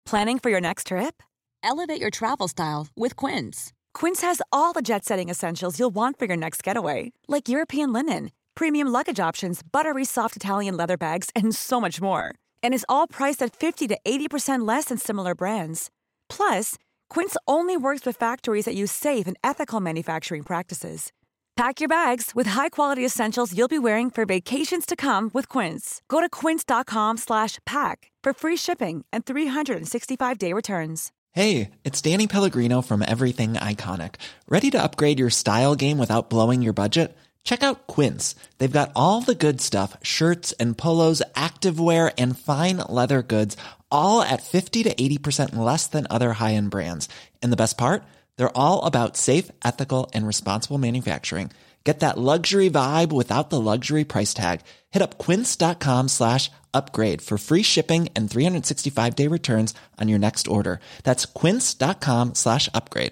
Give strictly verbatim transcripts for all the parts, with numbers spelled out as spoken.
Planning for your next trip? Elevate your travel style with Quince. Quince has all the jet-setting essentials you'll want for your next getaway, like European linen, premium luggage options, buttery soft Italian leather bags, and so much more. And is all priced at fifty to eighty percent less than similar brands. Plus, Quince only works with factories that use safe and ethical manufacturing practices. Pack your bags with high-quality essentials you'll be wearing for vacations to come with Quince. Go to quince.com slash pack for free shipping and three sixty-five day returns. Hey, it's Danny Pellegrino from Everything Iconic. Ready to upgrade your style game without blowing your budget? Check out Quince. They've got all the good stuff, shirts and polos, activewear, and fine leather goods, all at fifty to eighty percent less than other high-end brands. And the best part? They're all about safe, ethical, and responsible manufacturing. Get that luxury vibe without the luxury price tag. Hit up quince.com slash upgrade for free shipping and three sixty-five day returns on your next order. That's quince.com slash upgrade.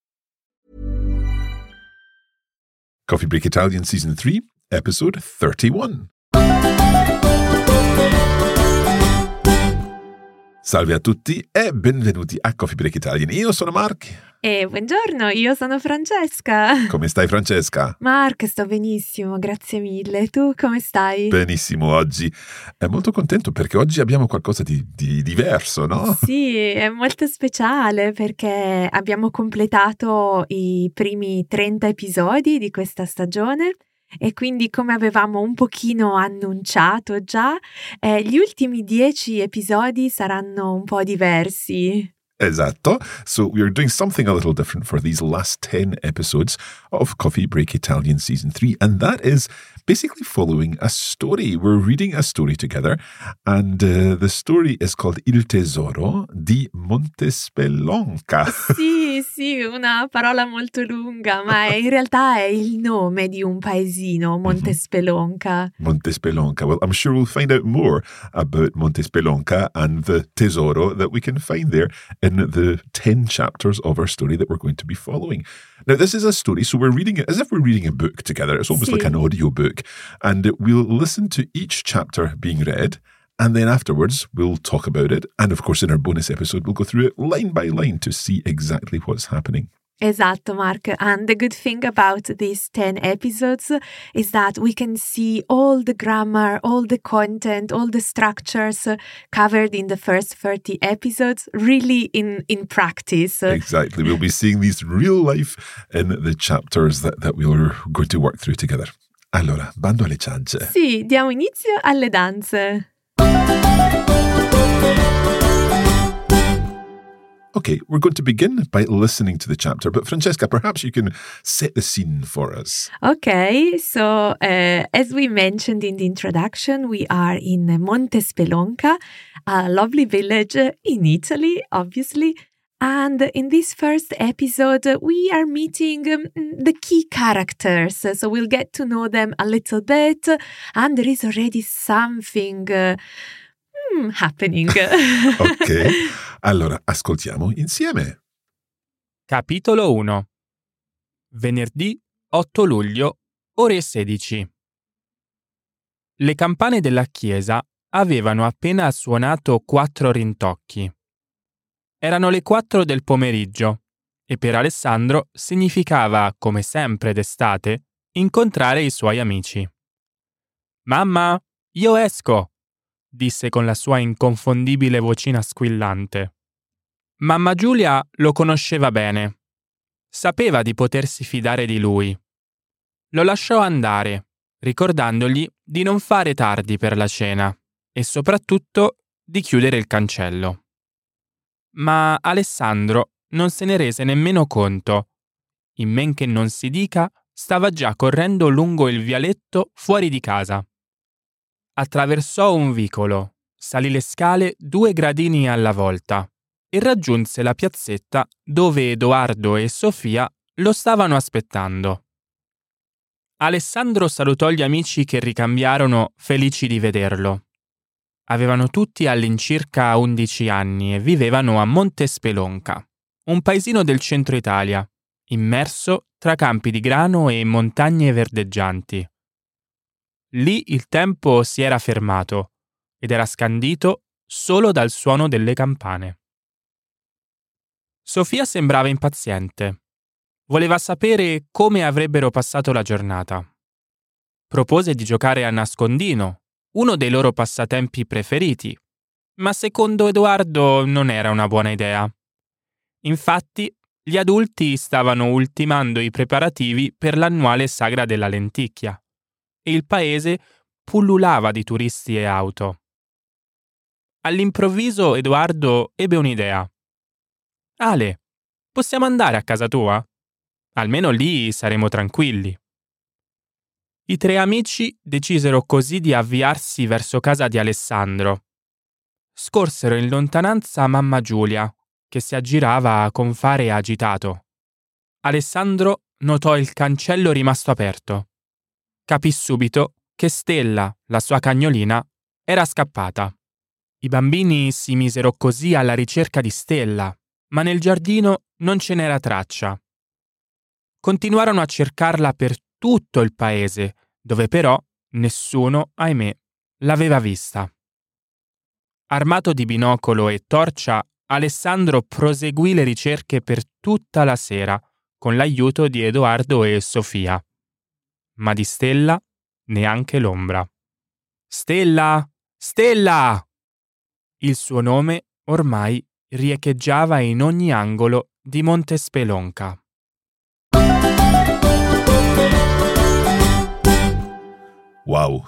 Coffee Break Italian Season three, Episode thirty-one. Salve a tutti e benvenuti a Coffee Break Italian. Io sono Mark. E buongiorno, io sono Francesca. Come stai, Francesca? Mark, sto benissimo, grazie mille. Tu come stai? Benissimo oggi. È molto contento perché oggi abbiamo qualcosa di, di diverso, no? Sì, è molto speciale perché abbiamo completato i primi trenta episodi di questa stagione. E quindi, come avevamo un pochino annunciato già, eh, gli ultimi dieci episodi saranno un po' diversi. Esatto. So we are doing something a little different for these last ten episodes of Coffee Break Italian Season three, and that is basically following a story. We're reading a story together, and uh, the story is called Il Tesoro di Montespelonca. Sì, sì, una parola molto lunga, ma in realtà è il nome di un paesino, Montespelonca. Montespelonca. Well, I'm sure we'll find out more about Montespelonca and the tesoro that we can find there in the ten chapters of our story that we're going to be following. Now, this is a story, so we're reading it as if we're reading a book together. It's almost Sì. like an audio book. And we'll listen to each chapter being read, and then afterwards we'll talk about it. And of course, in our bonus episode, we'll go through it line by line to see exactly what's happening. Esatto, Mark. And the good thing about these ten episodes is that we can see all the grammar, all the content, all the structures covered in the first thirty episodes really in, in practice. Exactly. We'll be seeing these real life in the chapters that, that we're going to work through together. Allora, bando alle ciance. Sì, diamo inizio alle danze. Okay, we're going to begin by listening to the chapter, but Francesca, perhaps you can set the scene for us. Okay, so uh, as we mentioned in the introduction, we are in Montespelonca, a lovely village in Italy, obviously. And in this first episode, we are meeting um, the key characters. So we'll get to know them a little bit, and there is already something uh, hmm, happening. Ok, allora ascoltiamo insieme. Capitolo uno. Venerdì otto luglio, ore sedici. Le campane della chiesa avevano appena suonato quattro rintocchi. Erano le quattro del pomeriggio e per Alessandro significava, come sempre d'estate, incontrare i suoi amici. «Mamma, io esco!» disse con la sua inconfondibile vocina squillante. Mamma Giulia lo conosceva bene. Sapeva di potersi fidare di lui. Lo lasciò andare, ricordandogli di non fare tardi per la cena e soprattutto di chiudere il cancello. Ma Alessandro non se ne rese nemmeno conto. In men che non si dica, stava già correndo lungo il vialetto fuori di casa. Attraversò un vicolo, salì le scale due gradini alla volta e raggiunse la piazzetta dove Edoardo e Sofia lo stavano aspettando. Alessandro salutò gli amici che ricambiarono, felici di vederlo. Avevano tutti all'incirca undici anni e vivevano a Montespelonca, un paesino del centro Italia, immerso tra campi di grano e montagne verdeggianti. Lì il tempo si era fermato ed era scandito solo dal suono delle campane. Sofia sembrava impaziente. Voleva sapere come avrebbero passato la giornata. Propose di giocare a nascondino, uno dei loro passatempi preferiti, ma secondo Edoardo non era una buona idea. Infatti, gli adulti stavano ultimando i preparativi per l'annuale sagra della lenticchia e il paese pullulava di turisti e auto. All'improvviso Edoardo ebbe un'idea. Ale, possiamo andare a casa tua? Almeno lì saremo tranquilli. I tre amici decisero così di avviarsi verso casa di Alessandro. Scorsero in lontananza mamma Giulia, che si aggirava con fare agitato. Alessandro notò il cancello rimasto aperto. Capì subito che Stella, la sua cagnolina, era scappata. I bambini si misero così alla ricerca di Stella, ma nel giardino non ce n'era traccia. Continuarono a cercarla per tutto il paese, dove però nessuno, ahimè, l'aveva vista. Armato di binocolo e torcia, Alessandro proseguì le ricerche per tutta la sera, con l'aiuto di Edoardo e Sofia. Ma di Stella neanche l'ombra. Stella! Stella! Il suo nome ormai riecheggiava in ogni angolo di Montespelonca. Wow.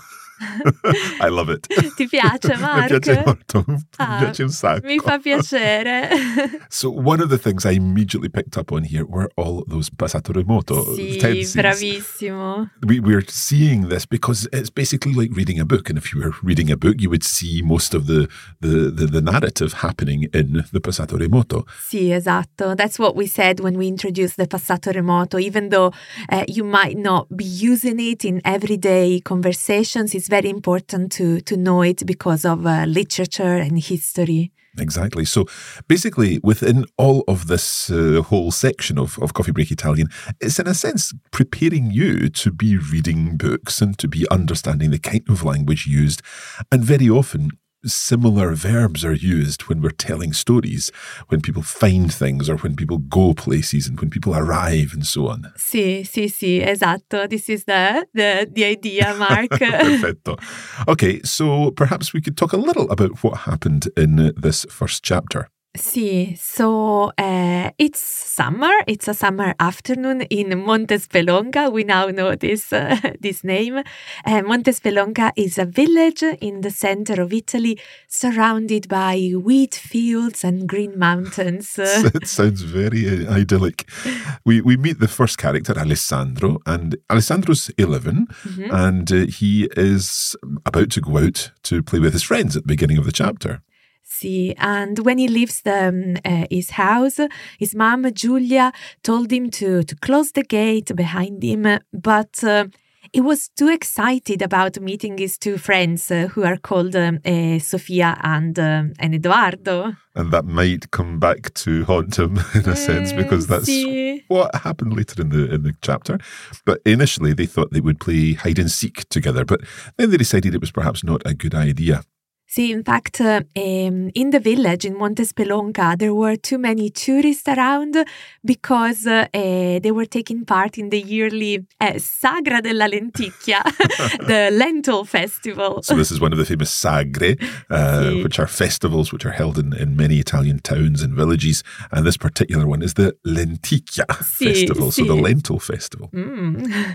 I love it. Ti piace, Mark? Mi piace molto, mi ah, piace un sacco. Mi fa piacere. So one of the things I immediately picked up on here were all those passato remoto Sì, tenses. bravissimo. We, we're seeing this because it's basically like reading a book. And if you were reading a book, you would see most of the, the, the, the narrative happening in the passato remoto. Sì, esatto. That's what we said when we introduced the passato remoto. Even though uh, you might not be using it in everyday conversations, it's very important to, to know it because of uh, literature and history. Exactly. So basically, within all of this uh, whole section of, of Coffee Break Italian, it's in a sense preparing you to be reading books and to be understanding the kind of language used. And very often, similar verbs are used when we're telling stories, when people find things or when people go places and when people arrive and so on. Sì, sì, sì, esatto. This is the, the, the idea, Mark. Perfetto. Okay, so perhaps we could talk a little about what happened in this first chapter. Sì, so uh, it's summer. It's a summer afternoon in Montespelonca. We now know this uh, this name. Uh, Montespelonca is a village in the center of Italy, surrounded by wheat fields and green mountains. It sounds very uh, idyllic. We we meet the first character, Alessandro, and Alessandro's eleven, mm-hmm. and uh, he is about to go out to play with his friends at the beginning of the chapter. See, and when he leaves the, um, uh, his house, his mom, Giulia, told him to, to close the gate behind him, but uh, he was too excited about meeting his two friends, uh, who are called um, uh, Sofia and, uh, and Edoardo. And that might come back to haunt him in a sense, because that's sí. what happened later in the in the chapter. But initially they thought they would play hide and seek together, but then they decided it was perhaps not a good idea. See, in fact, uh, um, in the village in Montespelonca, there were too many tourists around because uh, uh, they were taking part in the yearly uh, Sagra della Lenticchia, the lentil festival. So this is one of the famous sagre, uh, sì. which are festivals which are held in, in many Italian towns and villages. And this particular one is the Lenticchia sì, festival, sì. so the lentil festival. Mm.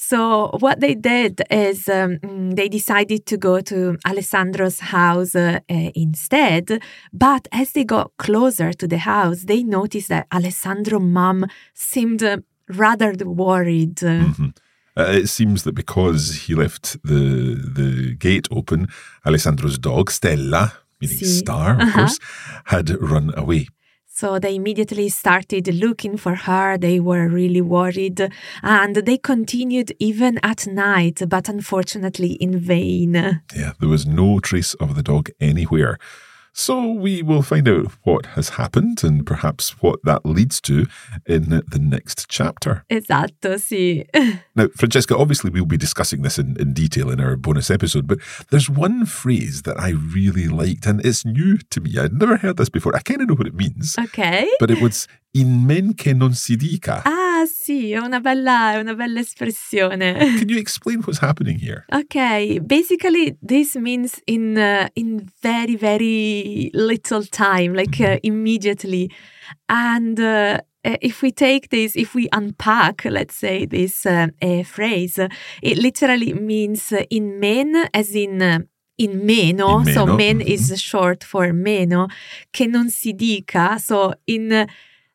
So what they did is um, they decided to go to Alessandro's house uh, uh, instead. But as they got closer to the house, they noticed that Alessandro's mom seemed uh, rather worried. Mm-hmm. Uh, it seems that because he left the the gate open, Alessandro's dog, Stella, meaning sì. star, of uh-huh. course, had run away. So they immediately started looking for her. They were really worried, and they continued even at night, but unfortunately in vain. Yeah, there was no trace of the dog anywhere. So we will find out what has happened and perhaps what that leads to in the next chapter. Esatto, sì. Now, Francesca, obviously we'll be discussing this in, in detail in our bonus episode, but there's one phrase that I really liked, and it's new to me. I'd never heard this before. I kind of know what it means. Okay. But it was in men che non si dica. Ah, sì, è una bella, è una bella espressione. Can you explain what's happening here? Okay, basically this means in uh, in very very little time, like uh, immediately. And uh, if we take this, if we unpack, let's say, this uh, uh, phrase, it literally means uh, in men, as in uh, in meno, In so meno, men mhm. is short for meno, che non si dica, so in uh,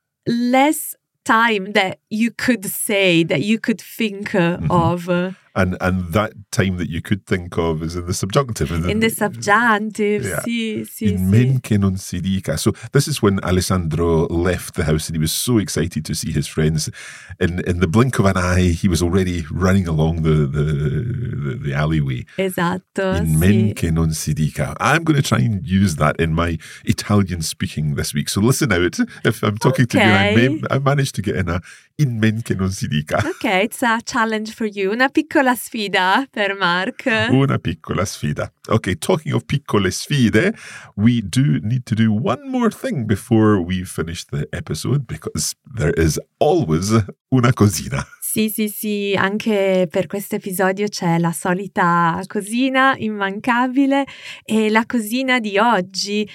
less time that you could say, that you could think uh, Mhm. of. uh, And and that time that you could think of is in the subjunctive. isn't In the it? subjunctive, Yeah. sì, sì, In sì. men che non si dica. So this is when Alessandro left the house and he was so excited to see his friends. In in the blink of an eye, he was already running along the the, the, the alleyway. Esatto, In men sì. che non si dica. I'm going to try and use that in my Italian speaking this week. So listen out. If I'm talking to you, and I, may, Okay. I managed to get in a in men che non si dica. Ok, it's a challenge for you, una piccola sfida per Mark. Una piccola sfida. Okay, talking of piccole sfide, we do need to do one more thing before we finish the episode because there is always una cosina. Sì, sì, sì, anche per questo episodio c'è la solita cosina immancabile e la cosina di oggi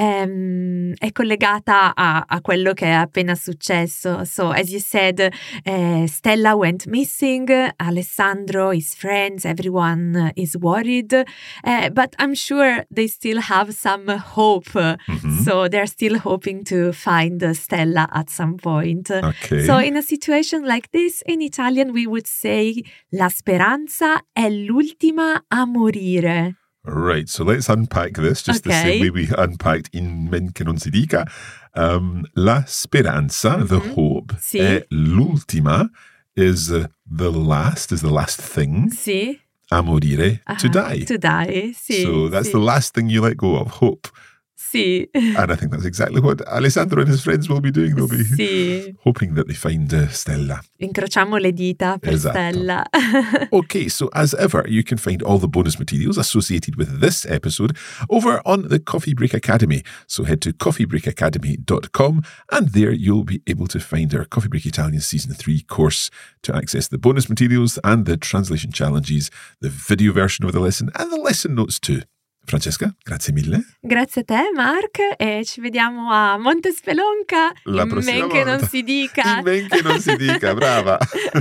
ehm, è collegata a, a quello che è appena successo. So, as you said, eh, Stella went missing, Alessandro, his friends, everyone is worried, eh, but I'm sure they still have some hope. Mhm. So they're still hoping to find Stella at some point. Okay. So in a situation like this, in Italian we would say la speranza è l'ultima a morire. Right, so let's unpack this just the Okay. same way we unpacked in men che non si dica. Um, la speranza, the hope, Sì. è l'ultima is uh, the last, is the last thing, Sì. a morire, to Ah, die. To die, sì. so that's sì. the last thing you let go of, hope. Sì. And I think that's exactly what Alessandro and his friends will be doing. They'll be Sì. hoping that they find uh, Stella. Incrociamo le dita per Esatto. Stella. Okay, so as ever, you can find all the bonus materials associated with this episode over on the Coffee Break Academy. So head to coffee break academy dot com and there you'll be able to find our Coffee Break Italian Season three course to access the bonus materials and the translation challenges, the video version of the lesson and the lesson notes too. Francesca, grazie mille. Grazie a te, Mark, e ci vediamo a Montespelonca. La in prossima men che non volta. si dica. In men che non si dica, brava.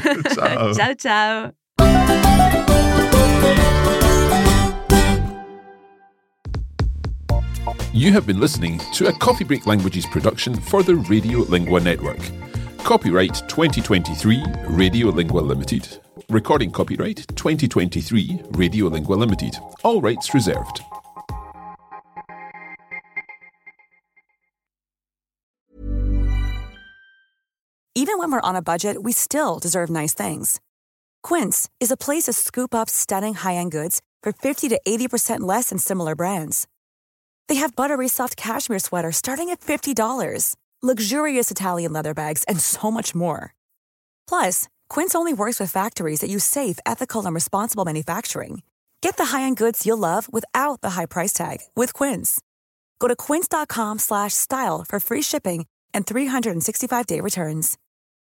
Ciao. Ciao, ciao. You have been listening to a Coffee Break Languages production for the Radio Lingua Network. Copyright twenty twenty-three Radio Lingua Limited. Recording copyright twenty twenty-three Radio Lingua Limited. All rights reserved. Even when we're on a budget, we still deserve nice things. Quince is a place to scoop up stunning high-end goods for fifty to eighty percent less than similar brands. They have buttery soft cashmere sweaters starting at fifty dollars, luxurious Italian leather bags, and so much more. Plus, Quince only works with factories that use safe, ethical, and responsible manufacturing. Get the high-end goods you'll love without the high price tag with Quince. Go to quince dot com slash style for free shipping and three sixty-five day returns.